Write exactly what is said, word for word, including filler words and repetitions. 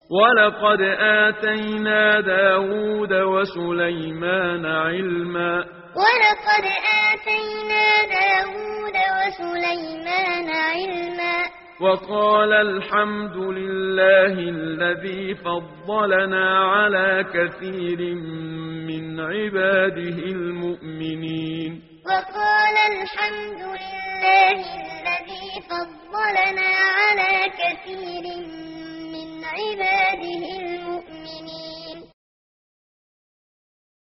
ولقد آتينا داود وسليمان علما ولقد آتينا داود وسليمان علما وقال الحمد لله الذي فضلنا على كثير من عباده المؤمنين وقال الحمد لله الذي فضلنا على كثير